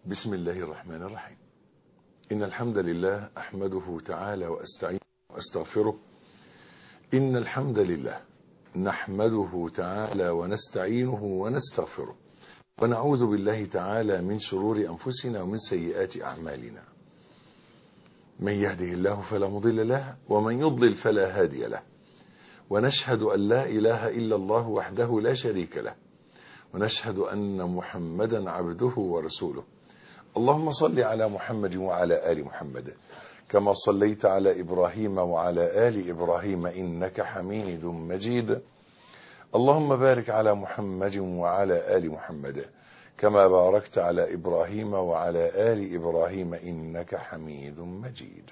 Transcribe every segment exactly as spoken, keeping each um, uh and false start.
بسم الله الرحمن الرحيم. إن الحمد لله أحمده تعالى وأستعينه وأستغفره. إن الحمد لله نحمده تعالى ونستعينه ونستغفره، ونعوذ بالله تعالى من شرور أنفسنا ومن سيئات أعمالنا. من يهده الله فلا مضل له، ومن يضلل فلا هادي له. ونشهد أن لا إله إلا الله وحده لا شريك له، ونشهد أن محمدا عبده ورسوله. اللهم صل على محمد وعلى آل محمد كما صليت على إبراهيم وعلى آل إبراهيم إنك حميد مجيد. اللهم بارك على محمد وعلى آل محمد كما باركت على إبراهيم وعلى آل إبراهيم إنك حميد مجيد.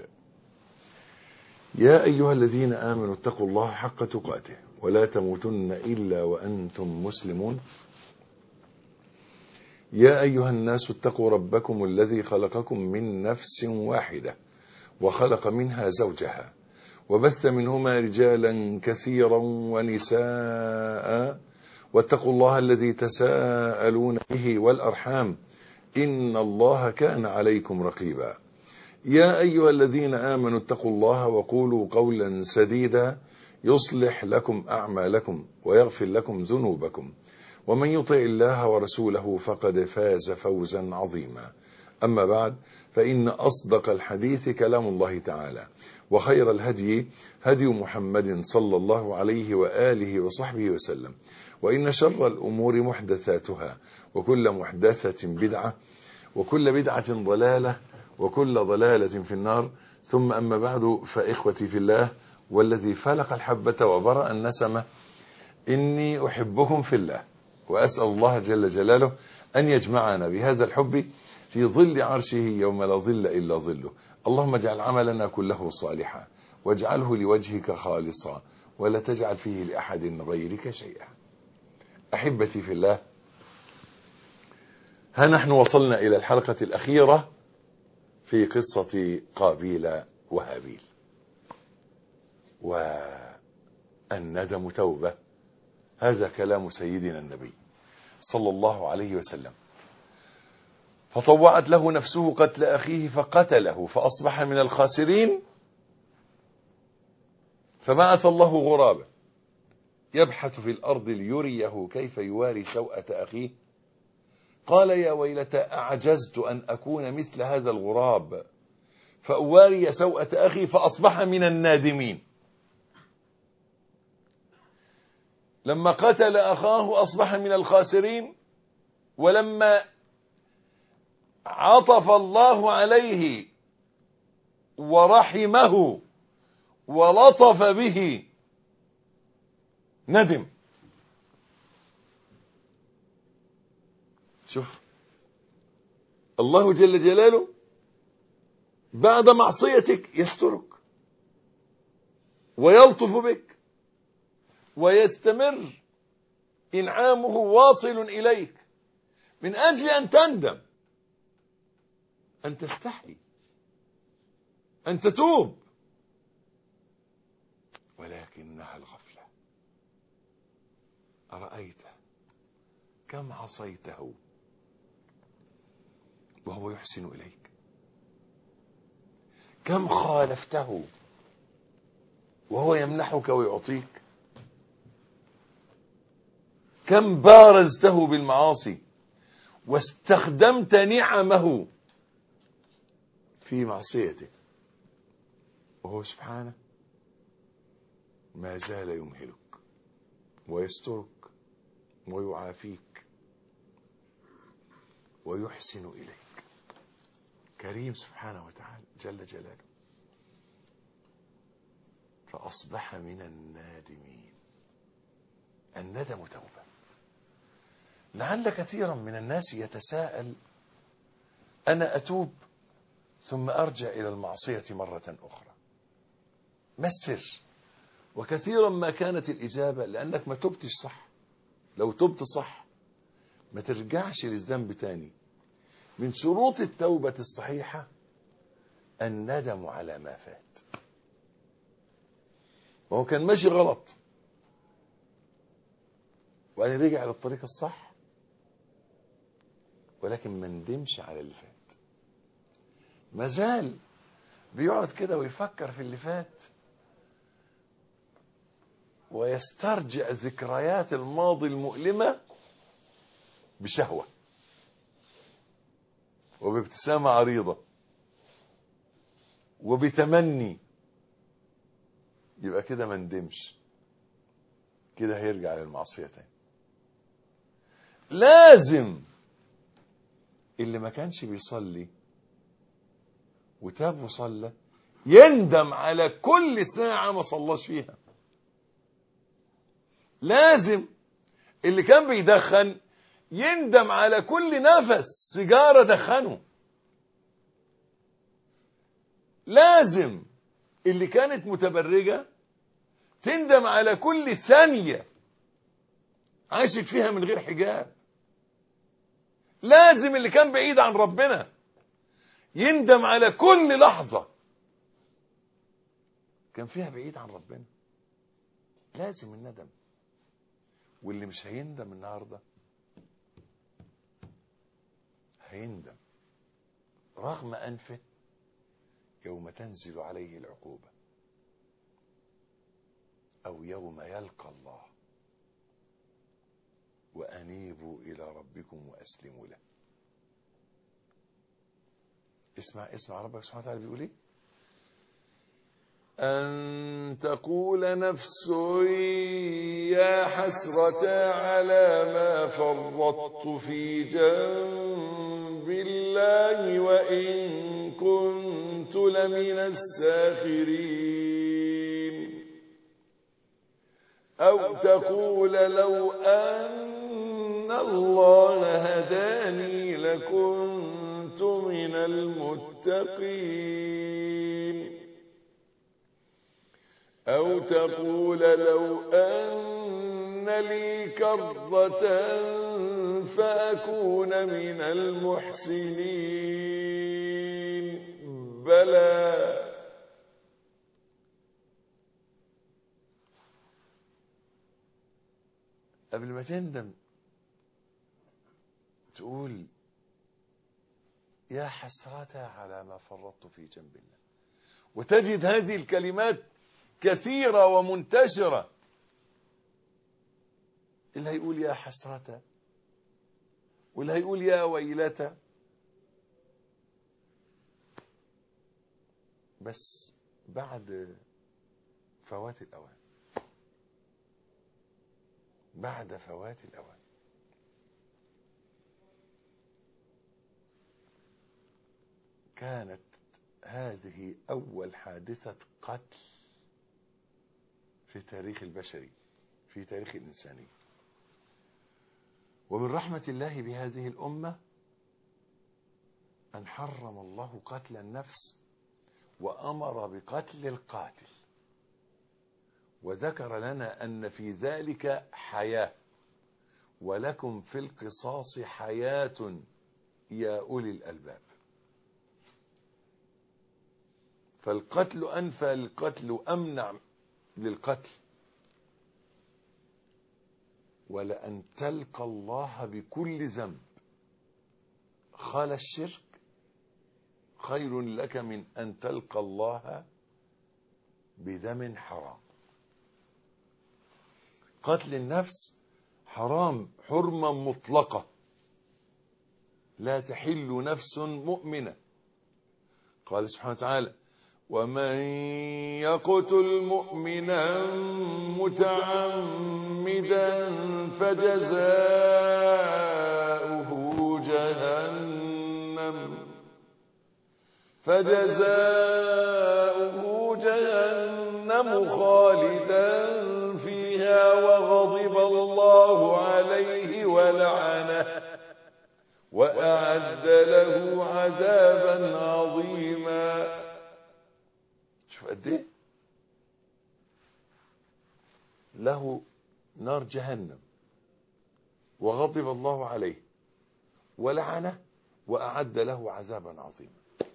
يا أيها الذين آمنوا اتقوا الله حق تقاته ولا تموتن إلا وأنتم مسلمون. يا أيها الناس اتقوا ربكم الذي خلقكم من نفس واحدة وخلق منها زوجها وبث منهما رجالا كثيرا ونساء، واتقوا الله الذي تساءلون به والأرحام إن الله كان عليكم رقيبا. يا أيها الذين آمنوا اتقوا الله وقولوا قولا سديدا يصلح لكم أعمالكم ويغفر لكم ذنوبكم، ومن يطع الله ورسوله فقد فاز فوزا عظيما. أما بعد، فإن أصدق الحديث كلام الله تعالى، وخير الهدي هدي محمد صلى الله عليه وآله وصحبه وسلم، وإن شر الأمور محدثاتها، وكل محدثة بدعة، وكل بدعة ضلالة، وكل ضلالة في النار. ثم أما بعد، فإخوتي في الله والذي فلق الحبة وبرأ النسمة، إني أحبكم في الله، وأسأل الله جل جلاله أن يجمعنا بهذا الحب في ظل عرشه يوم لا ظل إلا ظله. اللهم اجعل عملنا كله صالحا، واجعله لوجهك خالصا، ولا تجعل فيه لأحد غيرك شيئا. أحبتي في الله، ها نحن وصلنا إلى الحلقة الأخيرة في قصة قابيل وهابيل. والندم توبة، هذا كلام سيدنا النبي صلى الله عليه وسلم. فطوعت له نفسه قتل أخيه فقتله فأصبح من الخاسرين. فبعث الله غرابا يبحث في الأرض ليريه كيف يواري سوءة أخيه. قال يا ويلتى أعجزت أن أكون مثل هذا الغراب فأواري سوءة أخي فأصبح من النادمين. لما قتل أخاه أصبح من الخاسرين، ولما عطف الله عليه ورحمه ولطف به ندم. شوف الله جل جلاله بعد معصيتك يسترك ويلطف بك ويستمر إنعامه واصل إليك من أجل أن تندم، أن تستحي، أن تتوب. ولكنها الغفلة. أرأيت كم عصيته وهو يحسن إليك؟ كم خالفته وهو يمنحك ويعطيك؟ كم بارزته بالمعاصي واستخدمت نعمه في معصيته، وهو سبحانه ما زال يمهلك ويسترك ويعافيك ويحسن إليك. كريم سبحانه وتعالى جل جلاله. فأصبح من النادمين. الندم توبة. لعل كثيرا من الناس يتساءل: أنا أتوب ثم أرجع إلى المعصية مرة أخرى، ما السر؟ وكثيرا ما كانت الإجابة لأنك ما تبتش صح. لو تبت صح ما ترجعش للذنب تاني. من شروط التوبة الصحيحة الندم على ما فات. وهو كان ماشي غلط وأن رجع للطريق الصح، ولكن ما ندمش على اللي فات. مازال بيقعد كده ويفكر في اللي فات ويسترجع ذكريات الماضي المؤلمة بشهوة وبابتسامة عريضة وبتمني. يبقى كده ما ندمش، كده هيرجع للمعصية تاني. لازم اللي ما كانش بيصلي وتاب وصلى يندم على كل ساعة ما صلاش فيها. لازم اللي كان بيدخن يندم على كل نفس سيجارة دخنه. لازم اللي كانت متبرجة تندم على كل ثانية عاشت فيها من غير حجاب. لازم اللي كان بعيد عن ربنا يندم على كل لحظة كان فيها بعيد عن ربنا. لازم الندم. واللي مش هيندم النهاردة هيندم رغم أنفه يوم تنزل عليه العقوبة أو يوم يلقى الله وأنيبوا إلى ربكم وأسلموا له. اسمع اسمع ربك سبحانه وتعالى بيقول ايه؟ أن تقول نفس يا حسرة على ما فرطت في جنب الله وإن كنت لمن الساخرين. أو تقول لو أن الله هداني لكنت من المتقين. أو تقول لو أن لي كرة فأكون من المحسنين. بلى قبل ما تندم تقول يا حسرة على ما فرطت في جنب الله. وتجد هذه الكلمات كثيرة ومنتشرة. اللي هيقول يا حسرة واللي هيقول يا ويلتا، بس بعد فوات الأوان. بعد فوات الأوان. كانت هذه أول حادثة قتل في تاريخ البشري، في تاريخ الإنساني. ومن رحمة الله بهذه الأمة أن حرم الله قتل النفس وأمر بقتل القاتل، وذكر لنا أن في ذلك حياة، ولكم في القصاص حياة يا أولي الألباب. فالقتل أنفى للقتل وأمنع للقتل. ولأن تلقى الله بكل ذنب خلا الشرك خير لك من أن تلقى الله بدم حرام. قتل النفس حرام حرمة مطلقة، لا تحل نفس مؤمنة. قال سبحانه وتعالى ومن يقتل مؤمنا متعمدا فجزاؤه جهنم فجزاؤه جهنم خالدا فيها وغضب الله عليه ولعنه وأعد له عذابا عظيما. شوف قد ايه له نار جهنم وغضب الله عليه ولعنه وأعد له عذابا عظيما.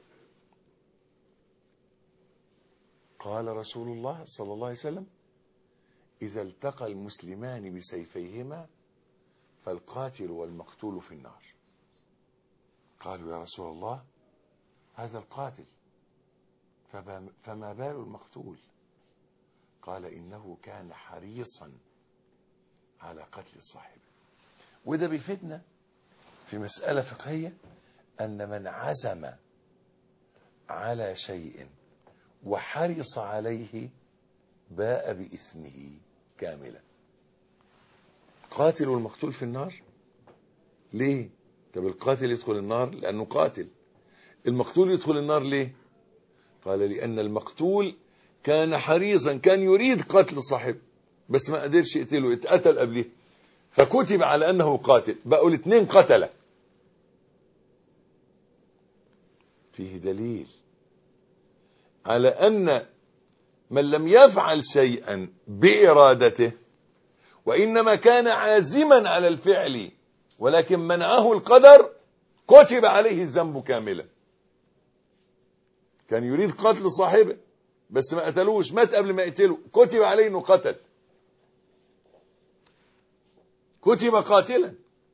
قال رسول الله صلى الله عليه وسلم إذا التقى المسلمان بسيفيهما فالقاتل والمقتول في النار. قالوا يا رسول الله هذا القاتل فما بال المقتول؟ قال إنه كان حريصا على قتل صاحبه. وده بيفيدنا في مسألة فقهية، أن من عزم على شيء وحرص عليه باء بإثمه كاملا. قاتل المقتول في النار ليه؟ طب القاتل يدخل النار لأنه قاتل، المقتول يدخل النار ليه؟ قال لأن المقتول كان حريصا، كان يريد قتل صاحبه بس ما قدرش يقتله، اتقتل قبله فكتب على أنه قاتل، بقوا الاثنين قتله. فيه دليل على أن من لم يفعل شيئا بإرادته وإنما كان عازما على الفعل ولكن منعه القدر كتب عليه الذنب كاملا. كان يريد قتل صاحبه بس ما قتلوش، مات قبل ما يقتله، كتب عليه انه قتل، كتب قاتلا.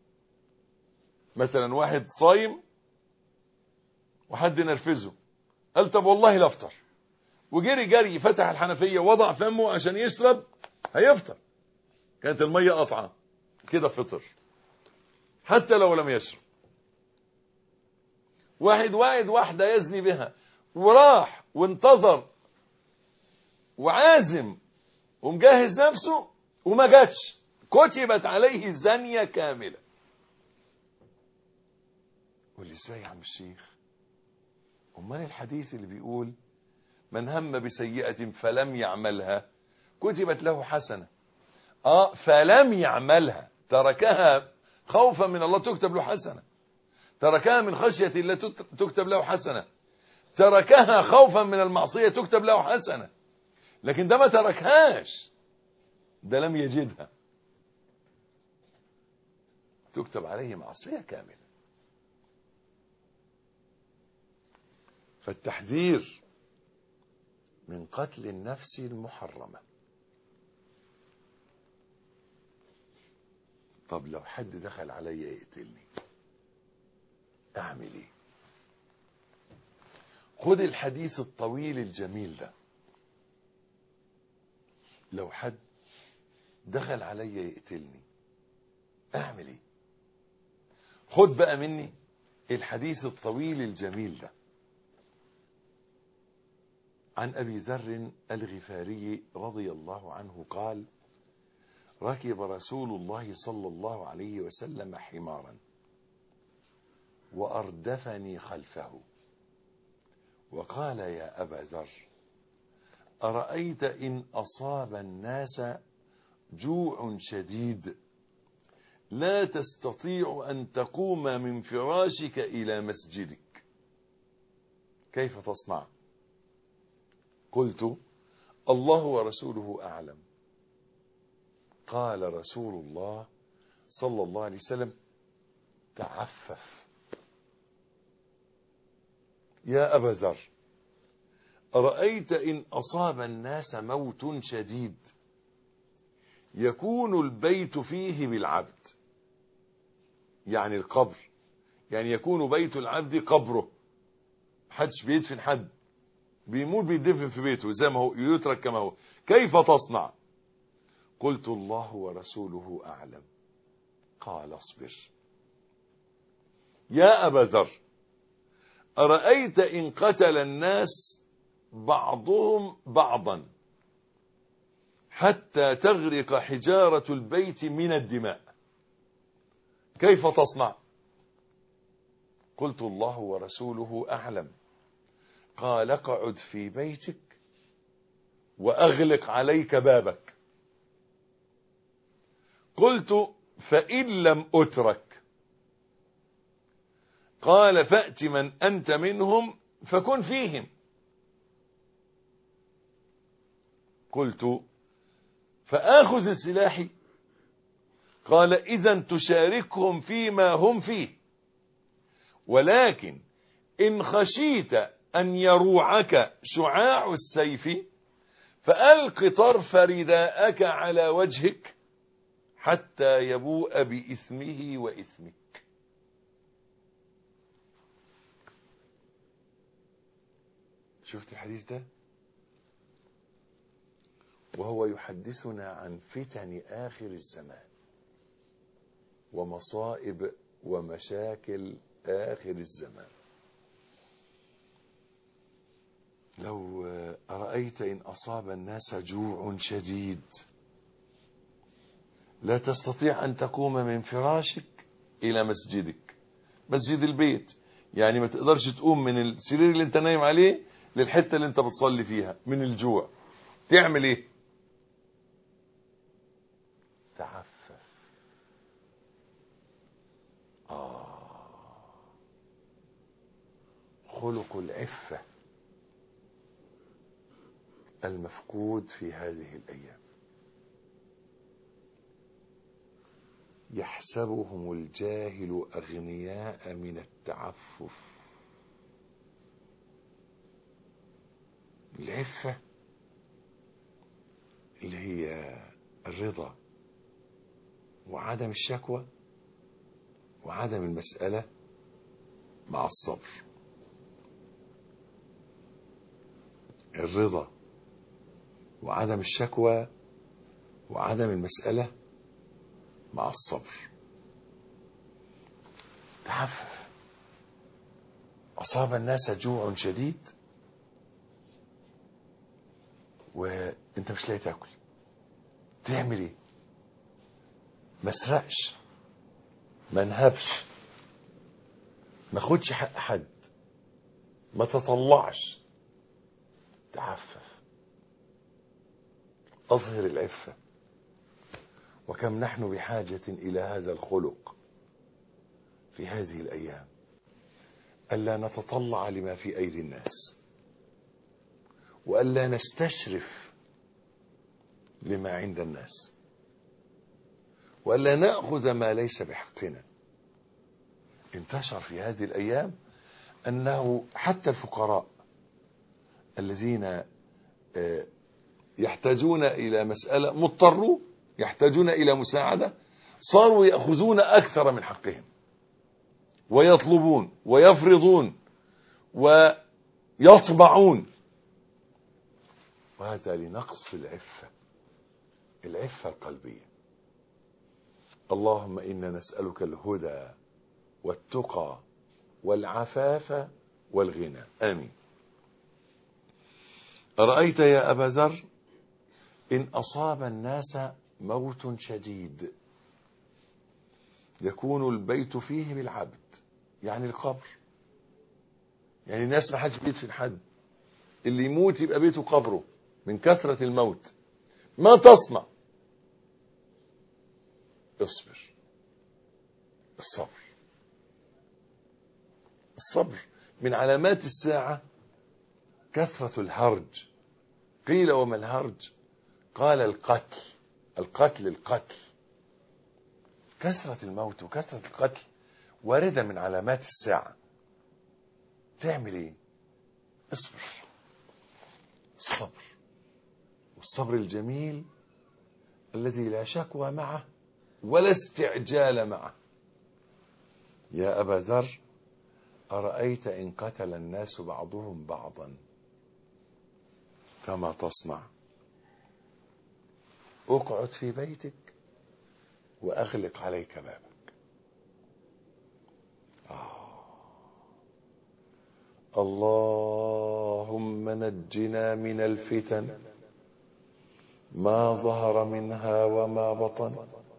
مثلا واحد صايم وحد نرفزه قال طب والله لا افطر، وجري جري فتح الحنفية وضع فمه عشان يشرب هيفطر، كانت المية قطعة كده فطر حتى لو لم يشرب. واحد واحد واحدة يزني بها وراح وانتظر وعازم ومجهز نفسه وما جاتش، كتبت عليه زانية كاملة. قول لي ازاي يا عم الشيخ؟ امال الحديث اللي بيقول من هم بسيئة فلم يعملها كتبت له حسنة. اه فلم يعملها، تركها خوفا من الله تكتب له حسنة، تركها من خشية الله تكتب له حسنة، تركها خوفا من المعصية تكتب له حسنة. لكن ده ما تركهاش، ده لم يجدها، تكتب عليه معصية كاملة. فالتحذير من قتل النفس المحرمة. طب لو حد دخل علي يقتلني اعمل ايه؟ خد الحديث الطويل الجميل ده. لو حد دخل علي يقتلني اعمل ايه؟ خد بقى مني الحديث الطويل الجميل ده. عن أبي ذر الغفاري رضي الله عنه قال ركب رسول الله صلى الله عليه وسلم حمارا وأردفني خلفه وقال يا أبا ذر أرأيت إن أصاب الناس جوع شديد لا تستطيع أن تقوم من فراشك إلى مسجدك كيف تصنع؟ قلت الله ورسوله أعلم. قال رسول الله صلى الله عليه وسلم تعفف. يا أبا ذر أرأيت إن أصاب الناس موت شديد يكون البيت فيه بالعبد، يعني القبر، يعني يكون بيت العبد قبره، محدش بيدفن حد، بيموت بيدفن في بيته زي ما هو يترك كما هو، كيف تصنع؟ قلت الله ورسوله أعلم. قال اصبر. يا أبا ذر أرأيت إن قتل الناس بعضهم بعضا حتى تغرق حجارة البيت من الدماء كيف تصنع؟ قلت الله ورسوله أعلم. قال اقعد في بيتك وأغلق عليك بابك. قلت فإن لم أترك؟ قال فأت من أنت منهم فكن فيهم. قلت فآخذ سلاحي؟ قال إذن تشاركهم فيما هم فيه، ولكن إن خشيت أن يروعك شعاع السيف فألق طرف رداءك على وجهك حتى يبوء بإثمه وإثمك. شفت الحديث ده؟ وهو يحدثنا عن فتن آخر الزمان ومصائب ومشاكل آخر الزمان. لو أرأيت إن أصاب الناس جوع شديد لا تستطيع أن تقوم من فراشك إلى مسجدك، مسجد البيت، يعني ما تقدرش تقوم من السرير اللي انت نايم عليه للحتة اللي انت بتصلي فيها من الجوع، تعمل ايه؟ تعفف. آه خلق العفة المفقود في هذه الأيام. يحسبهم الجاهل أغنياء من التعفف. العفة اللي هي الرضا وعدم الشكوى وعدم المسألة مع الصبر. الرضا وعدم الشكوى وعدم المسألة مع الصبر. تعفف. أصاب الناس جوع شديد وانت مش لاقي تاكل، تعمل ايه؟ ما اسرقش، ما نهبش، ما خدش حق حد، ما تطلعش. تعفف. أظهر العفة. وكم نحن بحاجة إلى هذا الخلق في هذه الأيام، ألا نتطلع لما في أيدي الناس، وألا نستشرف لما عند الناس، وألا نأخذ ما ليس بحقنا. انتشر في هذه الأيام أنه حتى الفقراء الذين يحتاجون إلى مسألة، مضطروا يحتاجون إلى مساعدة، صاروا يأخذون أكثر من حقهم ويطلبون ويفرضون ويطبعون، وهذا لنقص العفة، العفة القلبية. اللهم إنا نسألك الهدى والتقى والعفاف والغنى، آمين. أرأيت يا أبا ذر إن أصاب الناس موت شديد يكون البيت فيه بالعبد، يعني القبر، يعني الناس ما حدش بيدفن حد، اللي يموت يبقى بيته قبره من كثرة الموت، ما تصنع؟ اصبر. الصبر. الصبر من علامات الساعة كثرة الهرج. قيل وما الهرج؟ قال القتل. القتل القتل كثرة الموت وكثرة القتل واردة من علامات الساعة. تعمل ايه؟ اصبر. الصبر، والصبر الجميل الذي لا شكوى معه ولا استعجال معه. يا أبا ذر أرأيت إن قتل الناس بعضهم بعضا فما تصنع؟ اقعد في بيتك وأغلق عليك بابك. آه. اللهم نجنا من الفتن ما ظهر منها وما بطن.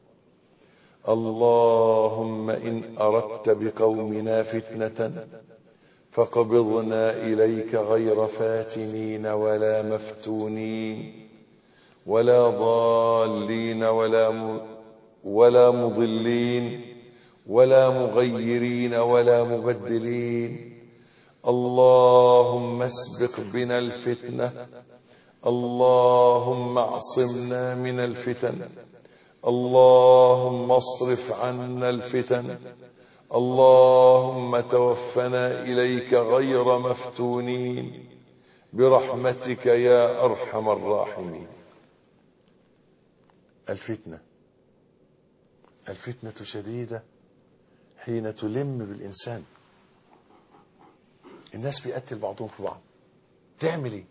اللهم إن أردت بقومنا فتنة فقبضنا إليك غير فاتنين ولا مفتونين ولا ضالين ولا م... ولا مضلين ولا مغيرين ولا مبدلين. اللهم اسبق بنا الفتنة. اللهم اعصمنا من الفتن. اللهم اصرف عنا الفتن. اللهم توفنا إليك غير مفتونين برحمتك يا أرحم الراحمين. الفتنة الفتنة شديدة حين تلم بالإنسان. الناس بيقتل بعضهم في بعض، تعمل ايه؟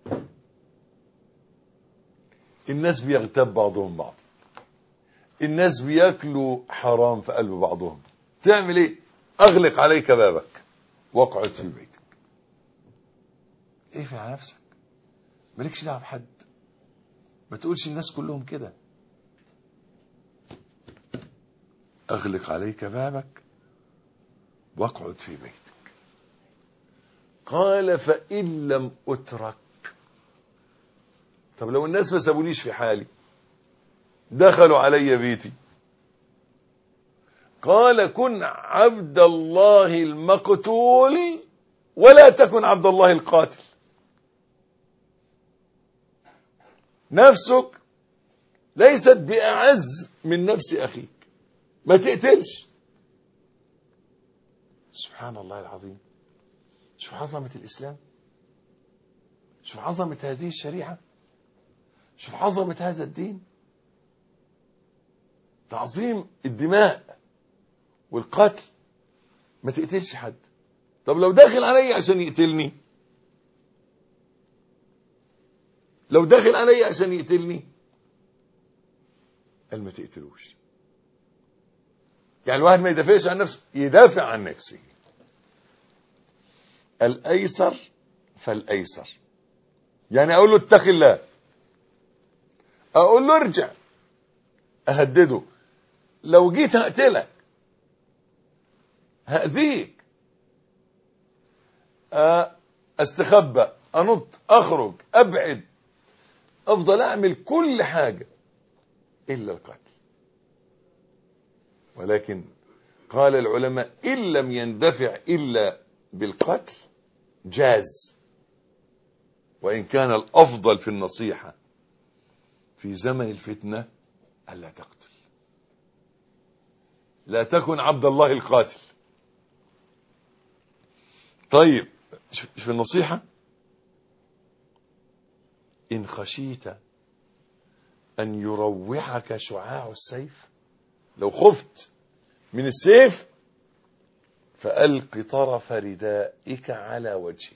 الناس بيغتاب بعضهم بعض، الناس بياكلوا حرام في قلب بعضهم، تعمل ايه؟ اغلق عليك بابك واقعد في بيتك. اقفل على نفسك، مالكش دعوه بحد، ما تقولش الناس كلهم كده. اغلق عليك بابك واقعد في بيتك. قال فإن لم أترك، طب لو الناس ما سابونيش في حالي، دخلوا علي بيتي، قال كن عبد الله المقتول ولا تكن عبد الله القاتل. نفسك ليست بأعز من نفس أخيك، ما تقتلش. سبحان الله العظيم، شوف عظمة الإسلام، شوف عظمة هذه الشريعة، شوف عظمة هذا الدين، تعظيم الدماء والقتل. ما تقتلش حد. طب لو داخل علي عشان يقتلني، لو داخل علي عشان يقتلني، قال ما تقتلوش. يعني الواحد ما يدافعش عن نفسه، يدافع عن نفسه. الأيسر فالأيسر، يعني أقول له اتق الله، أقول له ارجع، أهدده. لو جيت هقتلك، هأذيك، أستخبى، أنط، أخرج، أبعد، أفضل أعمل كل حاجة إلا القتل. ولكن قال العلماء إن لم يندفع إلا بالقتل جاز، وإن كان الأفضل في النصيحة في زمن الفتنة ألا تقتل، لا تكن عبد الله القاتل. طيب في النصيحة، إن خشيت أن يروعك شعاع السيف، لو خفت من السيف فألق طرف ردائك على وجهك،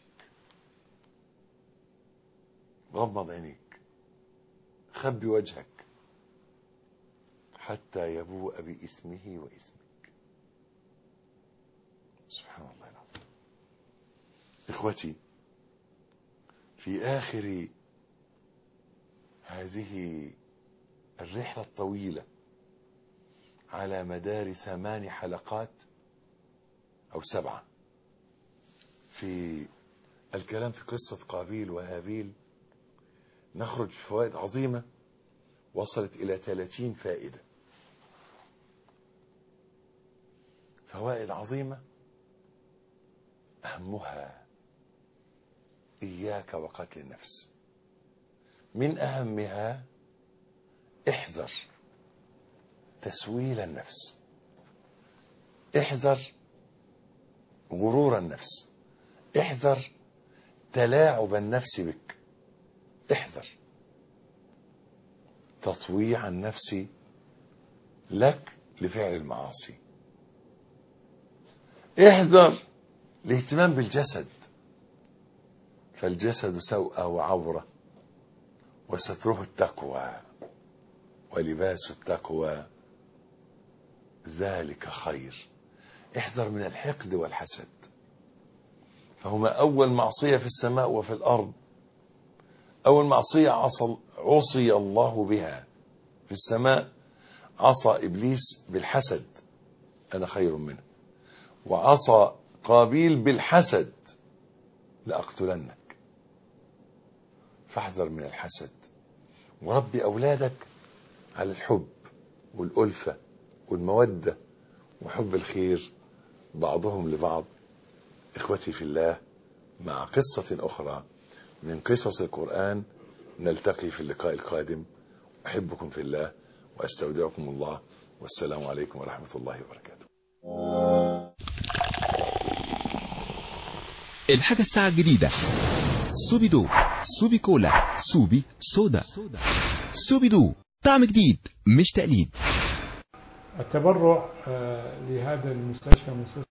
غمض عينيك، خبي وجهك حتى يبوء باسمه واسمك. سبحان الله العظيم. إخوتي، في آخر هذه الرحلة الطويلة على مدار ثمان حلقات أو سبعة في الكلام في قصة قابيل وهابيل، نخرج بفوائد عظيمة وصلت إلى ثلاثين فائدة. فوائد عظيمة، أهمها إياك وقتل النفس. من أهمها احذر تسويل النفس، احذر غرور النفس، احذر تلاعب النفس بك، احذر تطويع النفس لك لفعل المعاصي، احذر الاهتمام بالجسد، فالجسد سوءة وعورة، وستره التقوى، ولباس التقوى ذلك خير. احذر من الحقد والحسد، فهما أول معصية في السماء وفي الأرض. أول معصية عصى, عصي الله بها في السماء، عصى إبليس بالحسد، أنا خير منه، وعصى قابيل بالحسد، لأقتلنك. فاحذر من الحسد، وربي أولادك على الحب والألفة والمودة وحب الخير بعضهم لبعض. إخوتي في الله، مع قصة أخرى من قصص القرآن نلتقي في اللقاء القادم. أحبكم في الله وأستودعكم الله، والسلام عليكم ورحمة الله وبركاته. الحاجة الساعة الجديدة سوبي دو، سوبي كولا، سوبي صودا. سوبي دو طعم جديد مش تقليد. التبرع لهذا المستشفى